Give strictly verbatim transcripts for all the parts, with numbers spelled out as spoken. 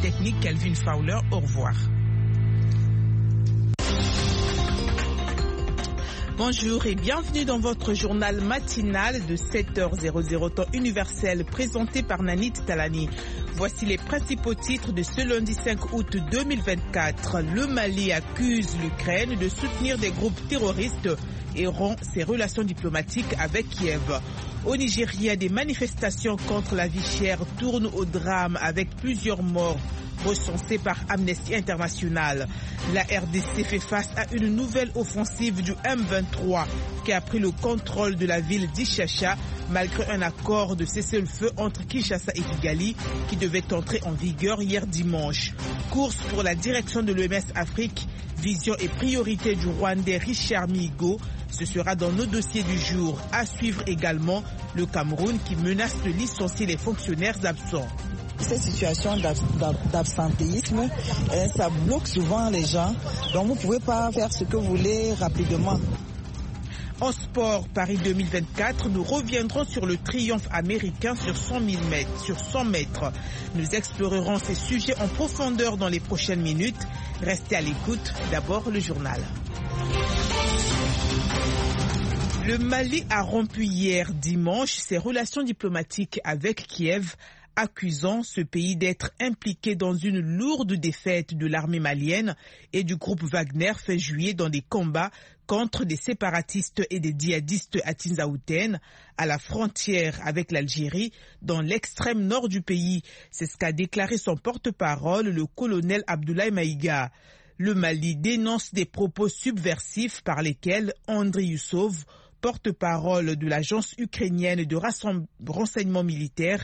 technique Calvin Fowler. Au revoir. Bonjour et bienvenue dans votre journal matinal de sept heures temps universel présenté par Nanit Talani. Voici les principaux titres de ce lundi cinq août deux mille vingt-quatre. Le Mali accuse l'Ukraine de soutenir des groupes terroristes et rompt ses relations diplomatiques avec Kiev. Au Nigeria, des manifestations contre la vie chère tournent au drame avec plusieurs morts recensés par Amnesty International. La R D C fait face à une nouvelle offensive du M vingt-trois qui a pris le contrôle de la ville d'Ishasha malgré un accord de cessez-le-feu entre Kinshasa et Kigali qui devait entrer en vigueur hier dimanche. Course pour la direction de l'O M S Afrique, vision et priorité du Rwandais Richard Mihigo. Ce sera dans nos dossiers du jour. À suivre également le Cameroun qui menace de licencier les fonctionnaires absents. Cette situation d'absentéisme, ça bloque souvent les gens. Donc vous ne pouvez pas faire ce que vous voulez rapidement. En sport, Paris deux mille vingt-quatre, nous reviendrons sur le triomphe américain sur cent mille mètres, sur cent mètres. Nous explorerons ces sujets en profondeur dans les prochaines minutes. Restez à l'écoute. D'abord, le journal. Le Mali a rompu hier dimanche ses relations diplomatiques avec Kiev, accusant ce pays d'être impliqué dans une lourde défaite de l'armée malienne et du groupe Wagner fin juillet dans des combats contre des séparatistes et des djihadistes à Tinzaouten, à la frontière avec l'Algérie, dans l'extrême nord du pays. C'est ce qu'a déclaré son porte-parole, le colonel Abdoulaye Maïga. Le Mali dénonce des propos subversifs par lesquels Andriy Youssov, porte-parole de l'agence ukrainienne de renseignement militaire,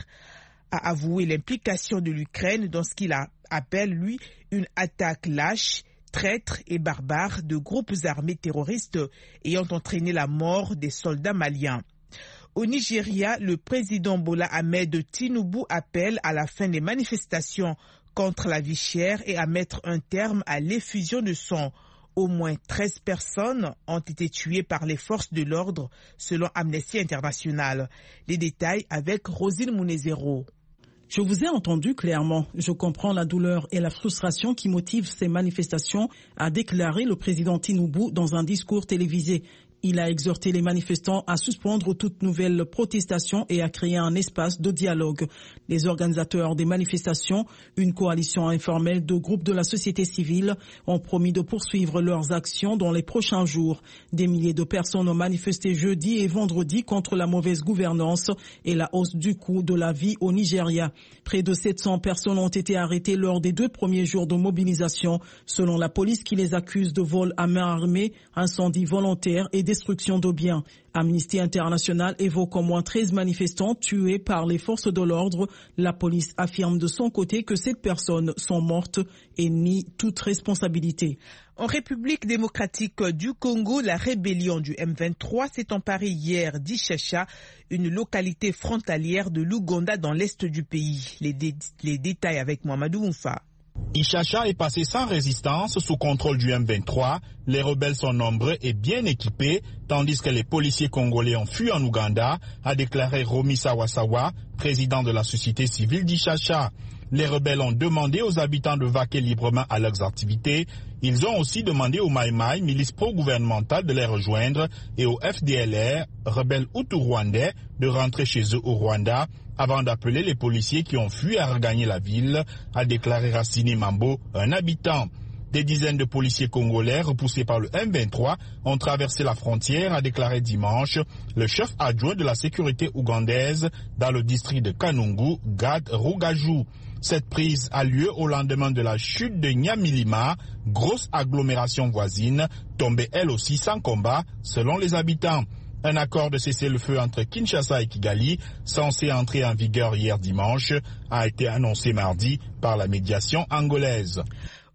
a avoué l'implication de l'Ukraine dans ce qu'il appelle, lui, une attaque lâche, traître et barbare de groupes armés terroristes ayant entraîné la mort des soldats maliens. Au Nigeria, le président Bola Ahmed Tinubu appelle à la fin des manifestations contre la vie chère et à mettre un terme à l'effusion de sang. Au moins treize personnes ont été tuées par les forces de l'ordre, selon Amnesty International. Les détails avec Rosine Mounezero. Je vous ai entendu clairement. Je comprends la douleur et la frustration qui motivent ces manifestations, a déclaré le président Tinubu dans un discours télévisé. Il a exhorté les manifestants à suspendre toute nouvelle protestation et à créer un espace de dialogue. Les organisateurs des manifestations, une coalition informelle de groupes de la société civile, ont promis de poursuivre leurs actions dans les prochains jours. Des milliers de personnes ont manifesté jeudi et vendredi contre la mauvaise gouvernance et la hausse du coût de la vie au Nigeria. Près de sept cents personnes ont été arrêtées lors des deux premiers jours de mobilisation, selon la police qui les accuse de vol à main armée, incendie volontaire et destruction de biens. Amnesty International évoque au moins treize manifestants tués par les forces de l'ordre. La police affirme de son côté que ces personnes sont mortes et nie toute responsabilité. En République démocratique du Congo, la rébellion du M vingt-trois s'est emparée hier d'Ishasha, une localité frontalière de l'Ouganda dans l'est du pays. Les, dé- les détails avec Mohamedou Oumfa. Ishasha est passé sans résistance sous contrôle du M vingt-trois. Les rebelles sont nombreux et bien équipés, tandis que les policiers congolais ont fui en Ouganda, a déclaré Romi Sawasawa, président de la société civile d'Ishasha. Les rebelles ont demandé aux habitants de vaquer librement à leurs activités. Ils ont aussi demandé aux Maïmaï, milice pro-gouvernementale, de les rejoindre et aux F D L R, rebelles hutus-rwandais, de rentrer chez eux au Rwanda, avant d'appeler les policiers qui ont fui à regagner la ville, a déclaré Racine Mambo, un habitant. Des dizaines de policiers congolais repoussés par le M vingt-trois ont traversé la frontière, a déclaré dimanche le chef adjoint de la sécurité ougandaise dans le district de Kanungu, Gad Rugaju. Cette prise a lieu au lendemain de la chute de Nyamilima, grosse agglomération voisine, tombée elle aussi sans combat, selon les habitants. Un accord de cessez-le-feu entre Kinshasa et Kigali, censé entrer en vigueur hier dimanche, a été annoncé mardi par la médiation angolaise.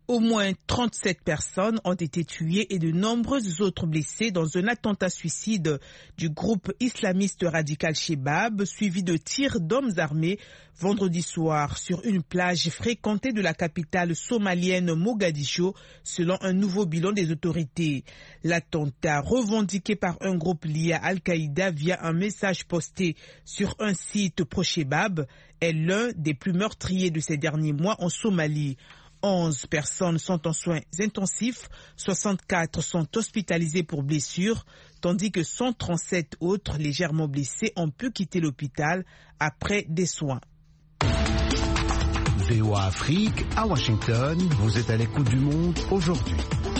Au moins trente-sept personnes ont été tuées et de nombreuses autres blessées dans un attentat suicide du groupe islamiste radical Shebab, suivi de tirs d'hommes armés vendredi soir sur une plage fréquentée de la capitale somalienne Mogadiscio, selon un nouveau bilan des autorités. L'attentat, revendiqué par un groupe lié à Al-Qaïda via un message posté sur un site pro-Shebab, est l'un des plus meurtriers de ces derniers mois en Somalie. onze personnes sont en soins intensifs, soixante-quatre sont hospitalisées pour blessures, tandis que cent trente-sept autres légèrement blessés ont pu quitter l'hôpital après des soins. V O A Afrique, à Washington, vous êtes à l'écoute du monde aujourd'hui.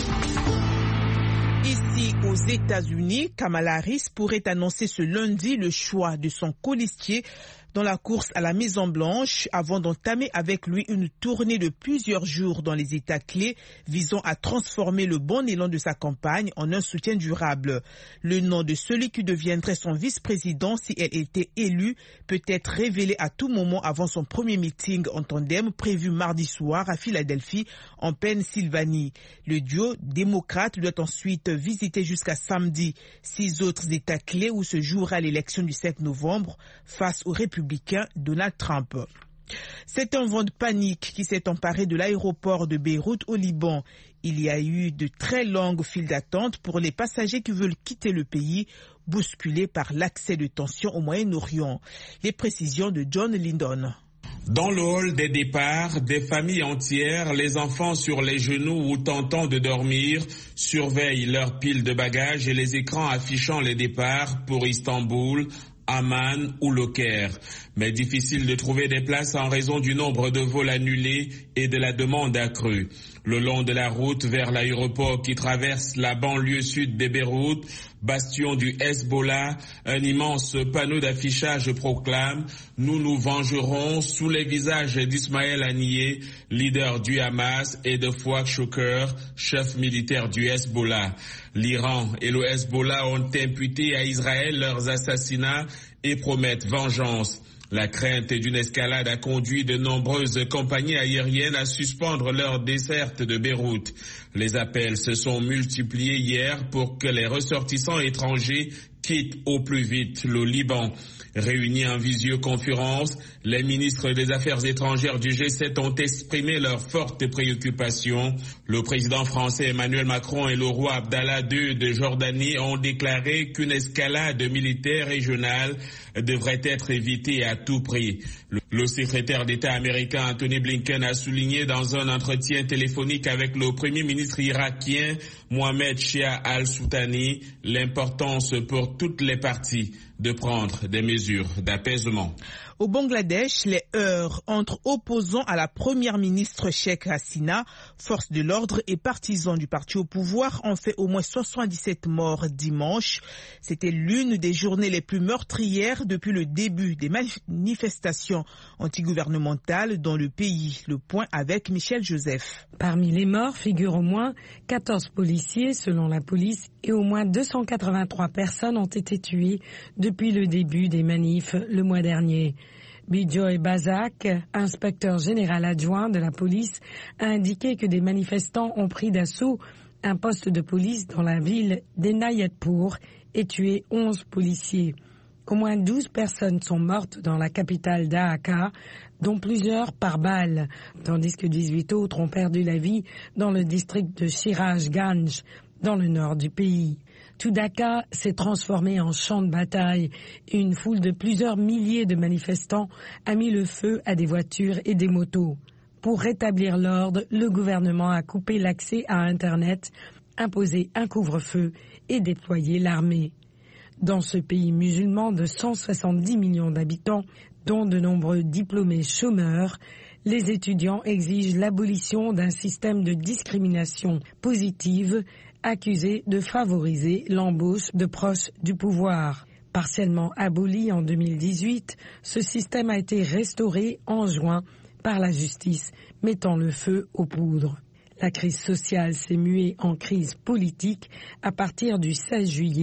Ici, aux États-Unis, Kamala Harris pourrait annoncer ce lundi le choix de son colistier dans la course à la Maison-Blanche avant d'entamer avec lui une tournée de plusieurs jours dans les États clés visant à transformer le bon élan de sa campagne en un soutien durable. Le nom de celui qui deviendrait son vice-président si elle était élue peut être révélé à tout moment avant son premier meeting en tandem prévu mardi soir à Philadelphie, en Pennsylvanie. Le duo démocrate doit ensuite visiter jusqu'à samedi six autres États clés où se jouera l'élection du sept novembre face aux républicains Donald Trump. C'est un vent de panique qui s'est emparé de l'aéroport de Beyrouth au Liban. Il y a eu de très longues files d'attente pour les passagers qui veulent quitter le pays, bousculés par l'accès de tensions au Moyen-Orient. Les précisions de John Lindon. Dans le hall des départs, des familles entières, les enfants sur les genoux ou tentant de dormir, surveillent leurs piles de bagages et les écrans affichant les départs pour Istanbul, Amman ou Le Caire. Mais difficile de trouver des places en raison du nombre de vols annulés et de la demande accrue. Le long de la route vers l'aéroport qui traverse la banlieue sud de Beyrouth, bastion du Hezbollah, un immense panneau d'affichage proclame « Nous nous vengerons » sous les visages d'Ismaël Haniyeh, leader du Hamas, et de Fouad Shukr, chef militaire du Hezbollah. L'Iran et le Hezbollah ont imputé à Israël leurs assassinats et promettent vengeance. La crainte d'une escalade a conduit de nombreuses compagnies aériennes à suspendre leur desserte de Beyrouth. Les appels se sont multipliés hier pour que les ressortissants étrangers quittent au plus vite le Liban. Réunis en visioconférence, les ministres des Affaires étrangères du G sept ont exprimé leurs fortes préoccupations. Le président français Emmanuel Macron et le roi Abdallah deux de Jordanie ont déclaré qu'une escalade militaire régionale devrait être évitée à tout prix. Le secrétaire d'État américain Anthony Blinken a souligné dans un entretien téléphonique avec le premier ministre irakien Mohamed Shia al-Soutani l'importance pour toutes les parties de prendre des mesures d'apaisement. Au Bangladesh, les heurts entre opposants à la première ministre Sheikh Hasina, forces de l'ordre et partisans du parti au pouvoir ont fait au moins soixante-dix-sept morts dimanche. C'était l'une des journées les plus meurtrières depuis le début des manifestations antigouvernementales dans le pays. Le point avec Michel Joseph. Parmi les morts figurent au moins quatorze policiers selon la police et au moins deux cent quatre-vingt-trois personnes ont été tuées depuis le début des manifs le mois dernier. Bijoy Bazak, inspecteur général adjoint de la police, a indiqué que des manifestants ont pris d'assaut un poste de police dans la ville d'Enayatpur et tué onze policiers. Au moins douze personnes sont mortes dans la capitale Dhaka, dont plusieurs par balle, tandis que dix-huit autres ont perdu la vie dans le district de Sirajganj, dans le nord du pays. Tout Dhaka s'est transformé en champ de bataille et une foule de plusieurs milliers de manifestants a mis le feu à des voitures et des motos. Pour rétablir l'ordre, le gouvernement a coupé l'accès à Internet, imposé un couvre-feu et déployé l'armée. Dans ce pays musulman de cent soixante-dix millions d'habitants, dont de nombreux diplômés chômeurs, les étudiants exigent l'abolition d'un système de discrimination positive accusé de favoriser l'embauche de proches du pouvoir. Partiellement aboli en deux mille dix-huit, ce système a été restauré en juin par la justice, mettant le feu aux poudres. La crise sociale s'est muée en crise politique à partir du seize juillet,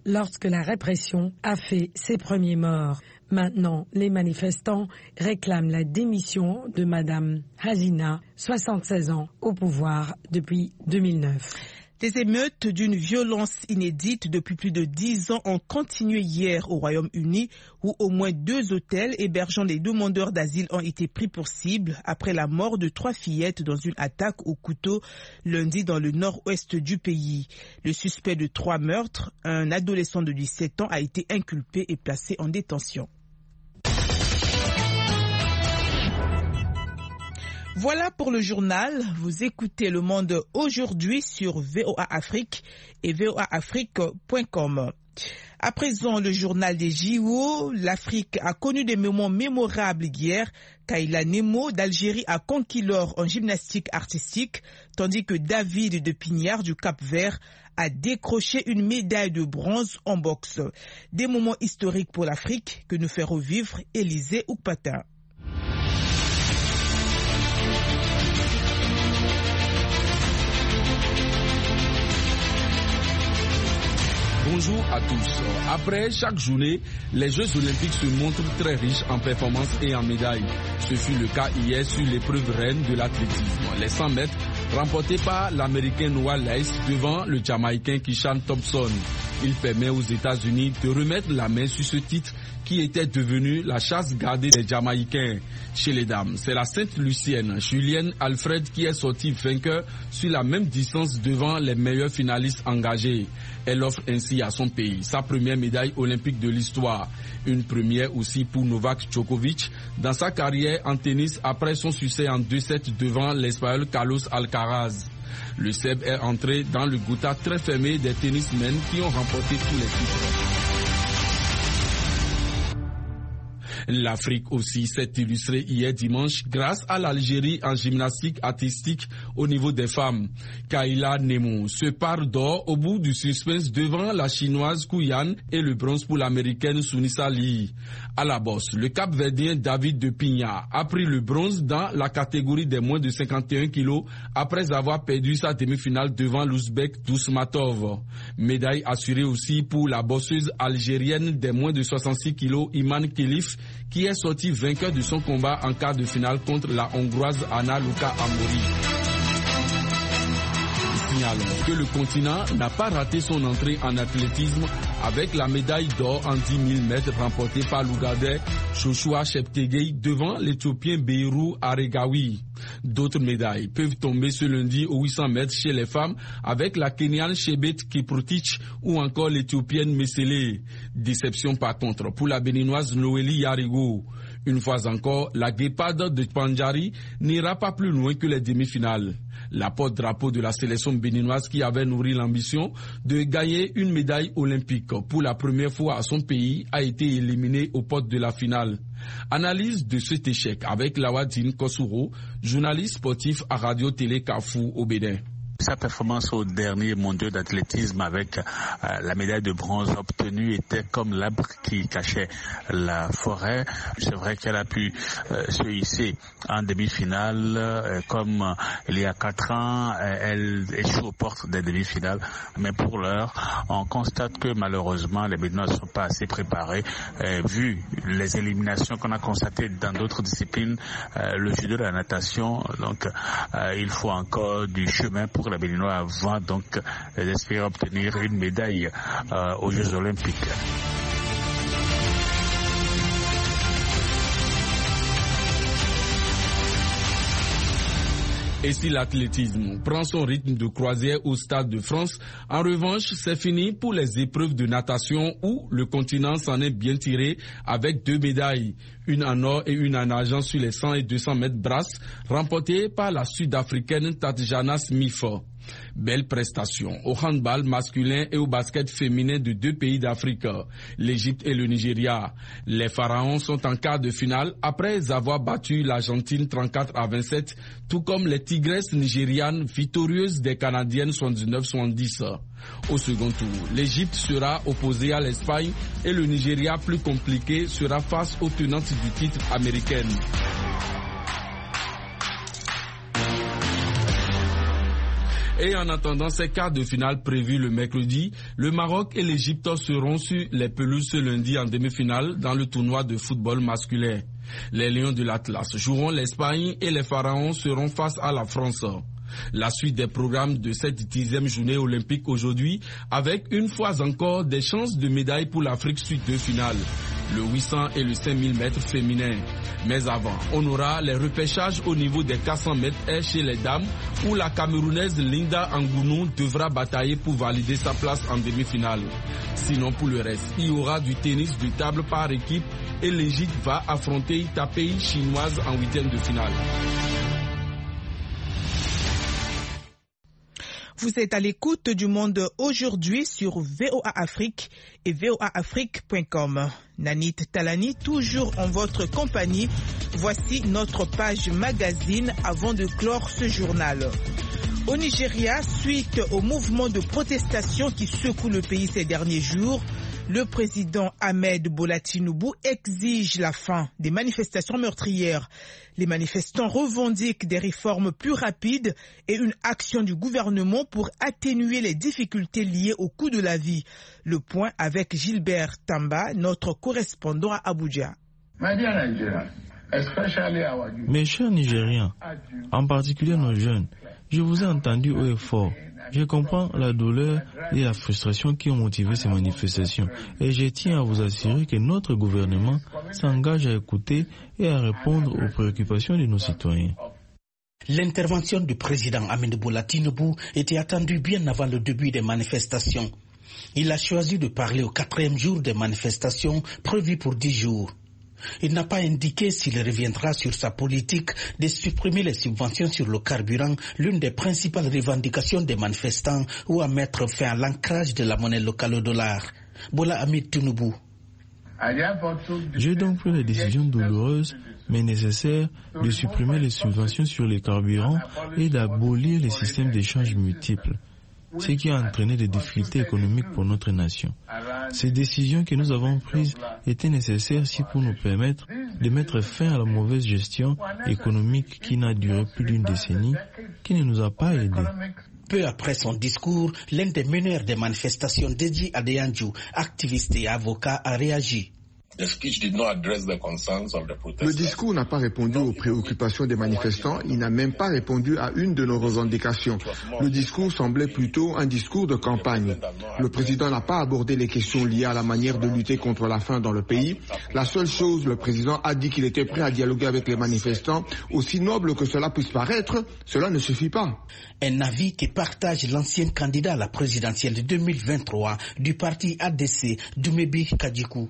lorsque la répression a fait ses premiers morts. Maintenant, les manifestants réclament la démission de Madame Hasina, soixante-seize ans, au pouvoir depuis deux mille neuf. Des émeutes d'une violence inédite depuis plus de dix ans ont continué hier au Royaume-Uni, où au moins deux hôtels hébergeant les demandeurs d'asile ont été pris pour cible après la mort de trois fillettes dans une attaque au couteau lundi dans le nord-ouest du pays. Le suspect de trois meurtres, un adolescent de dix-sept ans, a été inculpé et placé en détention. Voilà pour le journal. Vous écoutez Le Monde aujourd'hui sur V O A Afrique et V O A Afrique point com. À présent, le journal des J O. L'Afrique a connu des moments mémorables hier. Kayla Nemo d'Algérie a conquis l'or en gymnastique artistique, tandis que David de Pignard du Cap-Vert a décroché une médaille de bronze en boxe. Des moments historiques pour l'Afrique que nous fait revivre Élisée Oukpata. Bonjour à tous. Après chaque journée, les Jeux Olympiques se montrent très riches en performances et en médailles. Ce fut le cas hier sur l'épreuve reine de l'athlétisme. Les cent mètres remportés par l'Américain Noah Lyles devant le Jamaïcain Kishan Thompson. Il permet aux États-Unis de remettre la main sur ce titre qui était devenu la chasse gardée des Jamaïcains. Chez les dames, c'est la Sainte-Lucienne Julienne Alfred qui est sortie vainqueur sur la même distance devant les meilleurs finalistes engagés. Elle offre ainsi à son pays sa première médaille olympique de l'histoire. Une première aussi pour Novak Djokovic dans sa carrière en tennis après son succès en deux sept devant l'Espagnol Carlos Alcaraz. Le Serbe est entré dans le gotha très fermé des tennismen qui ont remporté tous les titres. L'Afrique aussi s'est illustrée hier dimanche grâce à l'Algérie en gymnastique artistique au niveau des femmes. Kayla Nemo se part d'or au bout du suspense devant la chinoise Kouyan et le bronze pour l'américaine Sunisa Lee. À la bosse, le Cap-Verdien David de Pignard a pris le bronze dans la catégorie des moins de cinquante et un kilos après avoir perdu sa demi-finale devant l'Ouzbek Dousmatov. Médaille assurée aussi pour la bosseuse algérienne des moins de soixante-six kilos Iman Khelif, qui est sorti vainqueur de son combat en quart de finale contre la Hongroise Anna Luka Amori. Signalons que le continent n'a pas raté son entrée en athlétisme avec la médaille d'or en dix mille mètres remportée par l'Ougandais Joshua Cheptegei devant l'Éthiopien Beirou Aregawi. D'autres médailles peuvent tomber ce lundi aux huit cents mètres chez les femmes avec la Kenyane Chebet Kiprotich ou encore l'Éthiopienne Mesele. Déception par contre pour la béninoise Noélie Yarigo. Une fois encore, la guéparde de Pandjari n'ira pas plus loin que les demi-finales. La porte-drapeau de la sélection béninoise qui avait nourri l'ambition de gagner une médaille olympique pour la première fois à son pays a été éliminée aux portes de la finale. Analyse de cet échec avec Lawadine Kossouro, journaliste sportif à Radio-Télé Carrefour au Bénin. Sa performance au dernier mondial d'athlétisme avec euh, la médaille de bronze obtenue était comme l'arbre qui cachait la forêt. C'est vrai qu'elle a pu euh, se hisser en demi-finale euh, comme euh, il y a quatre ans, euh, elle échoue aux portes des demi-finales. Mais pour l'heure, on constate que malheureusement les Béninois ne sont pas assez préparés. Euh, vu les éliminations qu'on a constatées dans d'autres disciplines, euh, le judo, la natation, donc euh, il faut encore du chemin pour la Béninois avant donc d'espérer obtenir une médaille euh, aux Jeux Olympiques. Et si l'athlétisme prend son rythme de croisière au Stade de France, en revanche, c'est fini pour les épreuves de natation où le continent s'en est bien tiré avec deux médailles, une en or et une en argent sur les cent et deux cents mètres brasses, remportées par la Sud-Africaine Tatjana Smith. Belle prestation au handball masculin et au basket féminin de deux pays d'Afrique, l'Égypte et le Nigeria. Les Pharaons sont en quart de finale après avoir battu l'Argentine trente-quatre à vingt-sept, tout comme les Tigresses nigérianes victorieuses des Canadiennes soixante-dix-neuf soixante-dix. Au second tour, l'Égypte sera opposée à l'Espagne et le Nigeria, plus compliqué, sera face aux tenantes du titre américaine. Et en attendant ces quarts de finale prévus le mercredi, le Maroc et l'Égypte seront sur les pelouses ce lundi en demi-finale dans le tournoi de football masculin. Les Lions de l'Atlas joueront l'Espagne et les Pharaons seront face à la France. La suite des programmes de cette dixième journée olympique aujourd'hui, avec une fois encore des chances de médaille pour l'Afrique sur deux finales, le huit cents et le cinq mille mètres féminin. Mais avant, on aura les repêchages au niveau des quatre cents mètres chez les dames, où la Camerounaise Linda Angounou devra batailler pour valider sa place en demi-finale. Sinon, pour le reste, il y aura du tennis de table par équipe et l'Égypte va affronter Taipei chinoise en huitième de finale. Vous êtes à l'écoute du Monde aujourd'hui sur V O A Afrique et V O A Afrique point com. Nanit Talani, toujours en votre compagnie. Voici notre page magazine avant de clore ce journal. Au Nigeria, suite au mouvement de protestation qui secoue le pays ces derniers jours, le président Ahmed Bola Tinubu exige la fin des manifestations meurtrières. Les manifestants revendiquent des réformes plus rapides et une action du gouvernement pour atténuer les difficultés liées au coût de la vie. Le point avec Gilbert Tamba, notre correspondant à Abuja. Mes chers Nigériens, en particulier nos jeunes, je vous ai entendu haut et fort. Je comprends la douleur et la frustration qui ont motivé ces manifestations et je tiens à vous assurer que notre gouvernement s'engage à écouter et à répondre aux préoccupations de nos citoyens. L'intervention du président Ahmed Bola Tinubu était attendue bien avant le début des manifestations. Il a choisi de parler au quatrième jour des manifestations prévues pour dix jours. Il n'a pas indiqué s'il reviendra sur sa politique de supprimer les subventions sur le carburant, l'une des principales revendications des manifestants, ou à mettre fin à l'ancrage de la monnaie locale au dollar. Bola Ahmed Tinubu. J'ai donc pris la décision douloureuse mais nécessaire de supprimer les subventions sur les carburants et d'abolir les systèmes d'échange multiples, ce qui a entraîné des difficultés économiques pour notre nation. Ces décisions que nous avons prises étaient nécessaires aussi pour nous permettre de mettre fin à la mauvaise gestion économique qui n'a duré plus d'une décennie, qui ne nous a pas aidés. Peu après son discours, l'un des meneurs des manifestations, Deji Adeyanju, activiste et avocat, a réagi. Le discours n'a pas répondu aux préoccupations des manifestants, il n'a même pas répondu à une de nos revendications. Le discours semblait plutôt un discours de campagne. Le président n'a pas abordé les questions liées à la manière de lutter contre la faim dans le pays. La seule chose, le président a dit qu'il était prêt à dialoguer avec les manifestants. Aussi noble que cela puisse paraître, cela ne suffit pas. Un avis que partage l'ancien candidat à la présidentielle de deux mille vingt-trois du parti A D C, Dumebi Kadikou.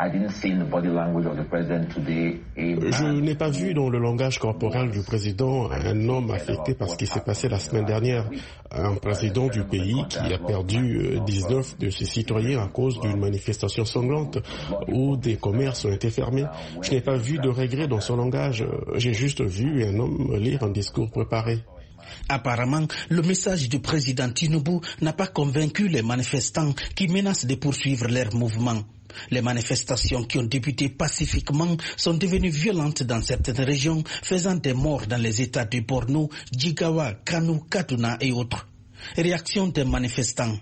Je n'ai pas vu dans le langage corporel du président un homme affecté par ce qui s'est passé la semaine dernière. Un président du pays qui a perdu dix-neuf de ses citoyens à cause d'une manifestation sanglante où des commerces ont été fermés. Je n'ai pas vu de regret dans son langage. J'ai juste vu un homme lire un discours préparé. Apparemment, le message du président Tinubu n'a pas convaincu les manifestants qui menacent de poursuivre leur mouvement. Les manifestations qui ont débuté pacifiquement sont devenues violentes dans certaines régions, faisant des morts dans les États de Borno, Jigawa, Kano, Kaduna et autres. Réaction des manifestants.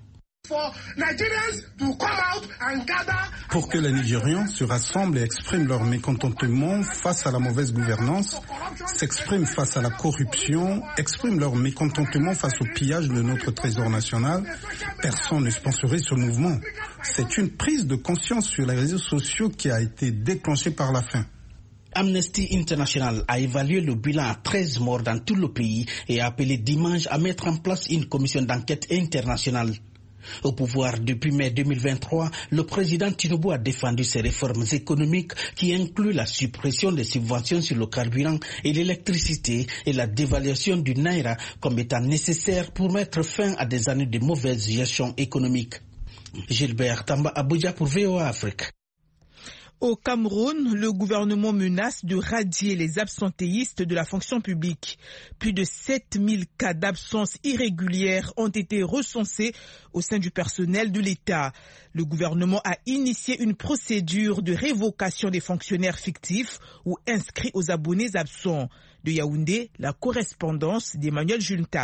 Pour que les Nigérians se rassemblent et expriment leur mécontentement face à la mauvaise gouvernance, s'expriment face à la corruption, expriment leur mécontentement face au pillage de notre trésor national, personne ne sponsorise ce mouvement. C'est une prise de conscience sur les réseaux sociaux qui a été déclenchée par la faim. Amnesty International a évalué le bilan à treize morts dans tout le pays et a appelé dimanche à mettre en place une commission d'enquête internationale. Au pouvoir depuis mai deux mille vingt-trois, le président Tinubu a défendu ses réformes économiques qui incluent la suppression des subventions sur le carburant et l'électricité et la dévaluation du naira comme étant nécessaires pour mettre fin à des années de mauvaise gestion économique. Gilbert Tamba, Abuja pour V O A Afrique. Au Cameroun, le gouvernement menace de radier les absentéistes de la fonction publique. Plus de sept mille cas d'absence irrégulière ont été recensés au sein du personnel de l'État. Le gouvernement a initié une procédure de révocation des fonctionnaires fictifs ou inscrits aux abonnés absents. De Yaoundé, la correspondance d'Emmanuel Juntap.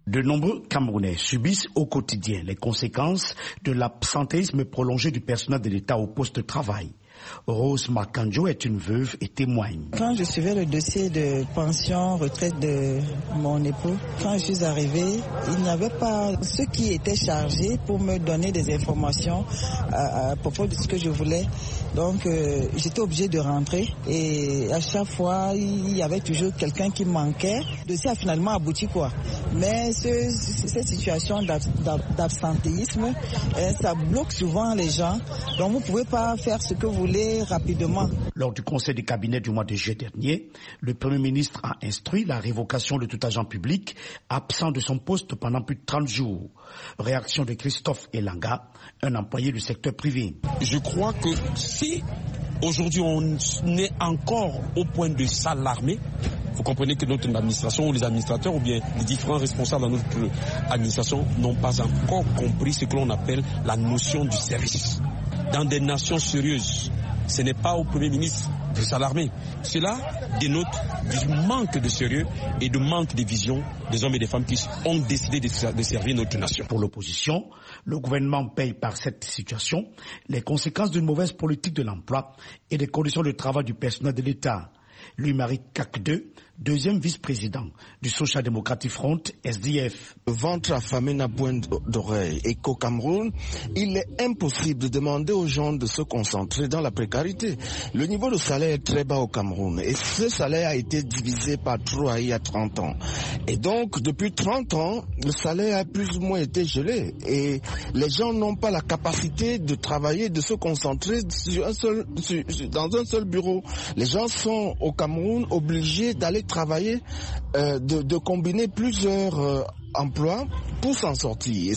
De nombreux Camerounais subissent au quotidien les conséquences de l'absentéisme prolongé du personnel de l'État au poste de travail. Rose Makanjo est une veuve et témoigne. Quand je suivais le dossier de pension, retraite de mon époux, quand je suis arrivée, il n'y avait pas ceux qui étaient chargés pour me donner des informations à, à propos de ce que je voulais. Donc euh, j'étais obligée de rentrer et à chaque fois il y avait toujours quelqu'un qui manquait. Le dossier a finalement abouti quoi. Mais ce, cette situation d'absentéisme, ça bloque souvent les gens. Donc vous ne pouvez pas faire ce que vous voulez rapidement. Lors du conseil de cabinet du mois de juillet dernier, le Premier ministre a instruit la révocation de tout agent public absent de son poste pendant plus de trente jours. Réaction de Christophe Elanga, un employé du secteur privé. Je crois que si aujourd'hui on est encore au point de s'alarmer, vous comprenez que notre administration ou les administrateurs ou bien les différents responsables dans notre administration n'ont pas encore compris ce que l'on appelle la notion du service. Dans des nations sérieuses, ce n'est pas au Premier ministre de s'alarmer. Cela dénote du manque de sérieux et du manque de vision des hommes et des femmes qui ont décidé de servir notre nation. Pour l'opposition, le gouvernement paye par cette situation les conséquences d'une mauvaise politique de l'emploi et des conditions de travail du personnel de l'État. Louis-Marie Kakde, deuxième vice-président du Social Democratic Front, S D F. Le ventre affamé n'a point d'oreille et qu'au Cameroun, il est impossible de demander aux gens de se concentrer dans la précarité. Le niveau de salaire est très bas au Cameroun et ce salaire a été divisé par trois il y a trente ans. Et donc, depuis trente ans, le salaire a plus ou moins été gelé et les gens n'ont pas la capacité de travailler, de se concentrer sur un seul, sur, dans un seul bureau. Les gens sont au Cameroun obligés d'aller travailler, euh, de, de combiner plusieurs euh, emplois pour s'en sortir.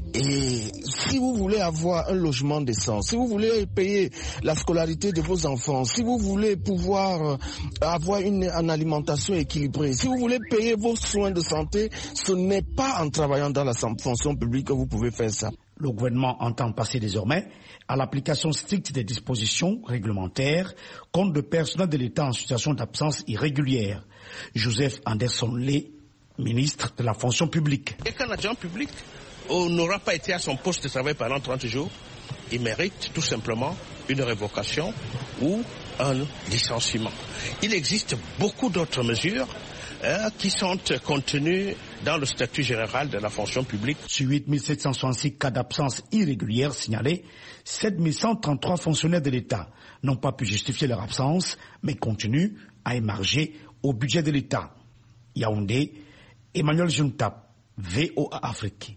Et si vous voulez avoir un logement décent, si vous voulez payer la scolarité de vos enfants, si vous voulez pouvoir euh, avoir une, une alimentation équilibrée, si vous voulez payer vos soins de santé, ce n'est pas en travaillant dans la fonction publique que vous pouvez faire ça. Le gouvernement entend passer désormais à l'application stricte des dispositions réglementaires contre le personnel de l'État en situation d'absence irrégulière. Joseph Anderson Lé, ministre de la fonction publique. Et qu'un agent public n'aura pas été à son poste de travail pendant trente jours, il mérite tout simplement une révocation ou un licenciement. Il existe beaucoup d'autres mesures hein, qui sont contenues dans le statut général de la fonction publique. Sur huit mille sept cent soixante-six cas d'absence irrégulière signalés, sept mille cent trente-trois fonctionnaires de l'État n'ont pas pu justifier leur absence, mais continuent à émarger au budget de l'État. Yaoundé, Emmanuel Juntap, V O A Afrique.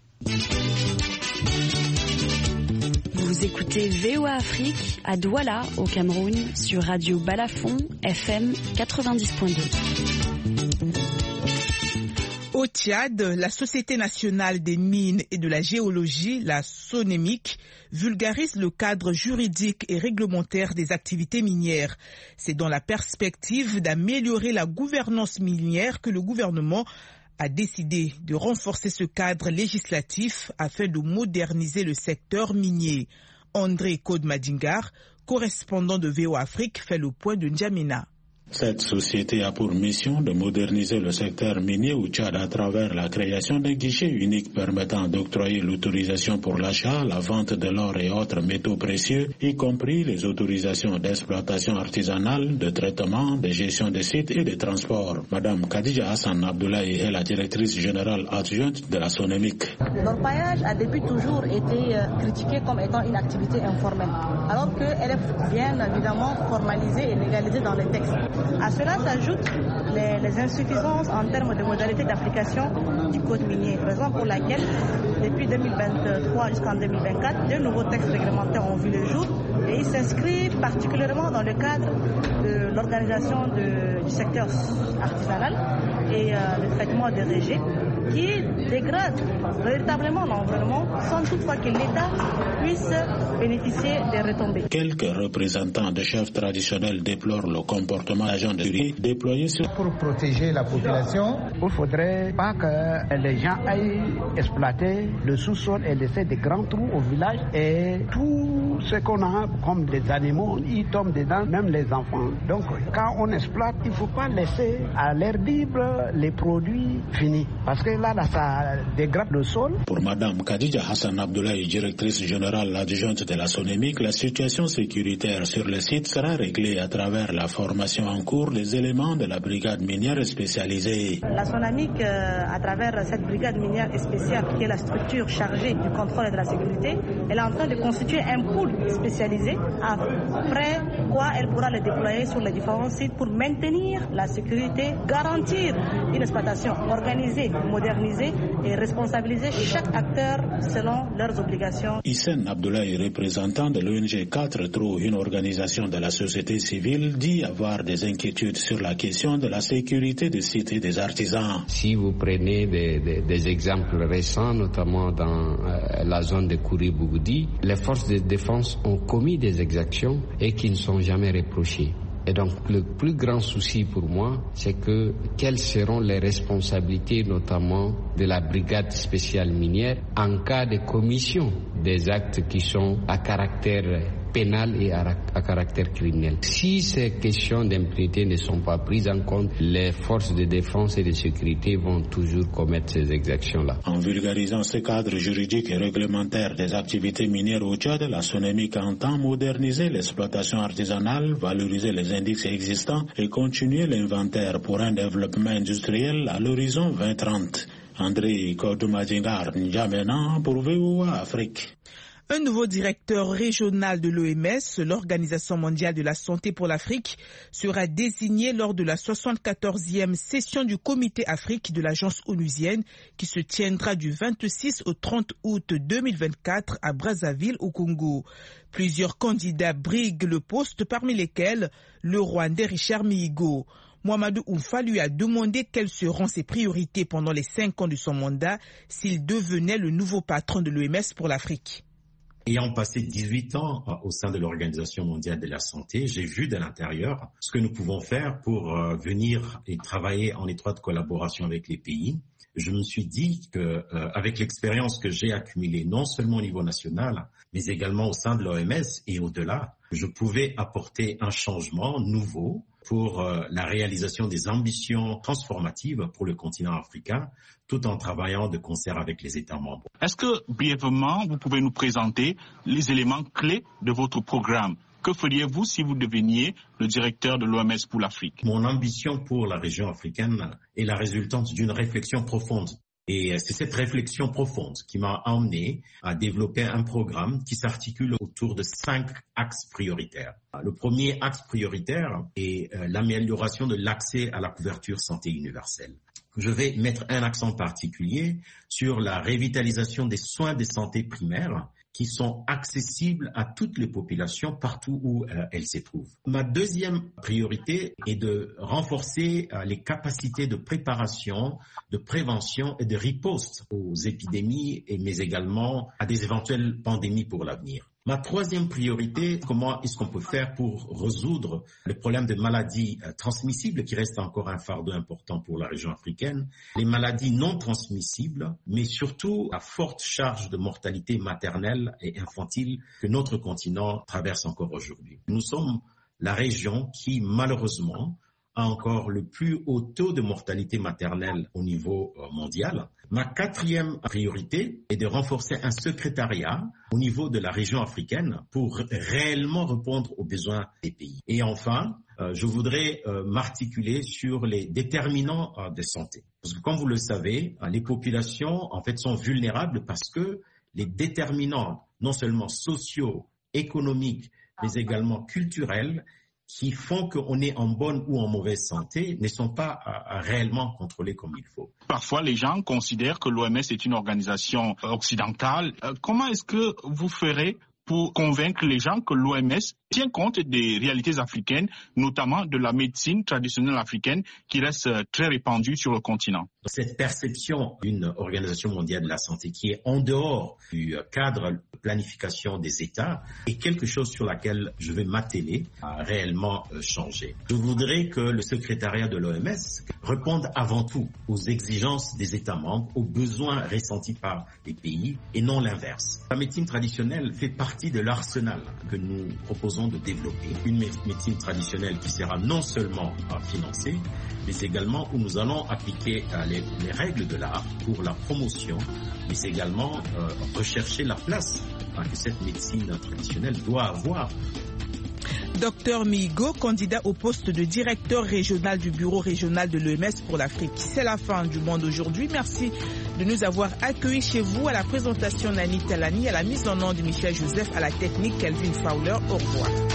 Vous écoutez V O A Afrique à Douala, au Cameroun, sur Radio Balafon, F M quatre-vingt-dix point deux. Au Tchad, la Société nationale des mines et de la géologie, la SONEMIC, vulgarise le cadre juridique et réglementaire des activités minières. C'est dans la perspective d'améliorer la gouvernance minière que le gouvernement a décidé de renforcer ce cadre législatif afin de moderniser le secteur minier. André Kodmadingar, correspondant de V O A Afrique, fait le point de N'Djamena. Cette société a pour mission de moderniser le secteur minier au Tchad à travers la création d'un guichet unique permettant d'octroyer l'autorisation pour l'achat, la vente de l'or et autres métaux précieux, y compris les autorisations d'exploitation artisanale, de traitement, de gestion des sites et de transport. Madame Khadija Hassan Abdoulaye est la directrice générale adjointe de la SONEMIC. L'orpaillage a depuis toujours été critiqué comme étant une activité informelle, alors qu'elle est bien évidemment formalisée et légalisée dans les textes. À cela s'ajoutent les, les insuffisances en termes de modalités d'application du code minier, raison pour laquelle, depuis deux mille vingt-trois jusqu'en deux mille vingt-quatre, deux nouveaux textes réglementaires ont vu le jour et ils s'inscrivent particulièrement dans le cadre de l'organisation du secteur artisanal et euh, le traitement des rejets qui dégradent véritablement l'environnement sans toutefois que l'État puisse bénéficier des retombées. Quelques représentants de chefs traditionnels déplorent le comportement d'agents de riz déployés sur... Pour protéger la population, il ne faudrait pas que les gens aillent exploiter le sous-sol et laisser des grands trous au village et tout ce qu'on a comme des animaux, ils tombent dedans, même les enfants. Donc quand on exploite, il ne faut pas laisser à l'air libre les produits finis parce que là, là, ça dégrade le sol. Pour Madame Khadija Hassan Abdoulaye, directrice générale adjointe de la SONEMIC, la situation sécuritaire sur le site sera réglée à travers la formation en cours des éléments de la brigade minière spécialisée. La SONAMIC, euh, à travers cette brigade minière spéciale, qui est la structure chargée du contrôle et de la sécurité, elle est en train de constituer un pool spécialisé. Après quoi, elle pourra le déployer sur les différents sites pour maintenir la sécurité, garantir une exploitation organisée, modernisée et responsabiliser chaque acteur selon leurs obligations. Hissène Abdoulaye, représentant de l'O N G quatre Trous, une organisation de la société civile, dit avoir des inquiétudes sur la question de la sécurité des sites et des artisans. Si vous prenez des, des, des exemples récents, notamment dans euh, la zone de Kouri-Bougoudi, les forces de défense ont commis des exactions et qui ne sont jamais reprochées. Et donc le plus grand souci pour moi, c'est que quelles seront les responsabilités notamment de la brigade spéciale minière en cas de commission des actes qui sont à caractère pénal et à, à caractère criminel. Si ces questions d'impunité ne sont pas prises en compte, les forces de défense et de sécurité vont toujours commettre ces exactions-là. En vulgarisant ce cadre juridique et réglementaire des activités minières au Tchad, la SONEMIC entend moderniser l'exploitation artisanale, valoriser les indices existants et continuer l'inventaire pour un développement industriel à l'horizon vingt trente. André Kodoumadingar, N'Djamena pour V O A Afrique. Un nouveau directeur régional de l'O M S, l'Organisation mondiale de la santé pour l'Afrique, sera désigné lors de la soixante-quatorzième session du Comité Afrique de l'Agence onusienne qui se tiendra du vingt-six au trente août deux mille vingt-quatre à Brazzaville au Congo. Plusieurs candidats briguent le poste, parmi lesquels le Rwandais Richard Mihigo. Mohamedou Oumfa lui a demandé quelles seront ses priorités pendant les cinq ans de son mandat s'il devenait le nouveau patron de l'O M S pour l'Afrique. Ayant passé dix-huit ans au sein de l'Organisation mondiale de la santé, j'ai vu de l'intérieur ce que nous pouvons faire pour euh, venir et travailler en étroite collaboration avec les pays. Je me suis dit que, euh, avec l'expérience que j'ai accumulée, non seulement au niveau national, mais également au sein de l'O M S et au-delà, je pouvais apporter un changement nouveau pour euh, la réalisation des ambitions transformatives pour le continent africain, tout en travaillant de concert avec les États membres. Est-ce que, brièvement, vous pouvez nous présenter les éléments clés de votre programme? Que feriez-vous si vous deveniez le directeur de l'O M S pour l'Afrique? Mon ambition pour la région africaine est la résultante d'une réflexion profonde. Et c'est cette réflexion profonde qui m'a amené à développer un programme qui s'articule autour de cinq axes prioritaires. Le premier axe prioritaire est l'amélioration de l'accès à la couverture santé universelle. Je vais mettre un accent particulier sur la revitalisation des soins de santé primaires qui sont accessibles à toutes les populations partout où euh, elles se trouvent. Ma deuxième priorité est de renforcer euh, les capacités de préparation, de prévention et de riposte aux épidémies, et, mais également à des éventuelles pandémies pour l'avenir. Ma troisième priorité, comment est-ce qu'on peut faire pour résoudre le problème de maladies euh, transmissibles qui reste encore un fardeau important pour la région africaine, les maladies non transmissibles, mais surtout la forte charge de mortalité maternelle et infantile que notre continent traverse encore aujourd'hui. Nous sommes la région qui, malheureusement, a encore le plus haut taux de mortalité maternelle au niveau mondial. Ma quatrième priorité est de renforcer un secrétariat au niveau de la région africaine pour réellement répondre aux besoins des pays. Et enfin, euh, je voudrais euh, m'articuler sur les déterminants euh, de santé. Parce que comme vous le savez, les populations en fait sont vulnérables parce que les déterminants non seulement sociaux, économiques, mais également culturels qui font qu'on est en bonne ou en mauvaise santé ne sont pas euh, réellement contrôlés comme il faut. Parfois, les gens considèrent que l'O M S est une organisation occidentale. Euh, comment est-ce que vous ferez pour convaincre les gens que l'O M S tient compte des réalités africaines, notamment de la médecine traditionnelle africaine qui reste très répandue sur le continent? Cette perception d'une organisation mondiale de la santé qui est en dehors du cadre planification des États est quelque chose sur laquelle je vais m'atteler à réellement changer. Je voudrais que le secrétariat de l'O M S réponde avant tout aux exigences des États membres, aux besoins ressentis par les pays et non l'inverse. La médecine traditionnelle fait partie de l'arsenal que nous proposons de développer. Une médecine traditionnelle qui sera non seulement financée, mais également où nous allons appliquer les, les règles de l'art pour la promotion, mais également euh, rechercher la place hein, que cette médecine traditionnelle doit avoir. Docteur Mihigo, candidat au poste de directeur régional du bureau régional de l'O M S pour l'Afrique. C'est la fin du Monde aujourd'hui. Merci de nous avoir accueillis chez vous. À la présentation Nani Talani, à la mise en onde de Michel Joseph, à la technique Kelvin Fowler. Au revoir.